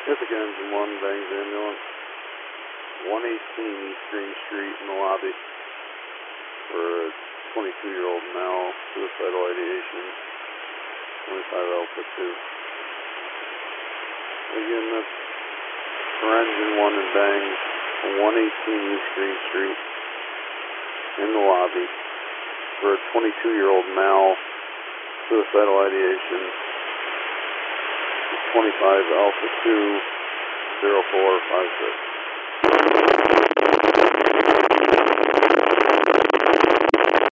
Ithaca Engine 1 bangs ambulance. 118 East Green Street in the lobby for a 22-year-old male, suicidal ideation, 25 Alpha 2. Again, that's for Engine 1 and bangs, 118 East Green Street in the lobby for a 22-year-old male, suicidal ideation, 25 Alpha 2, 0456.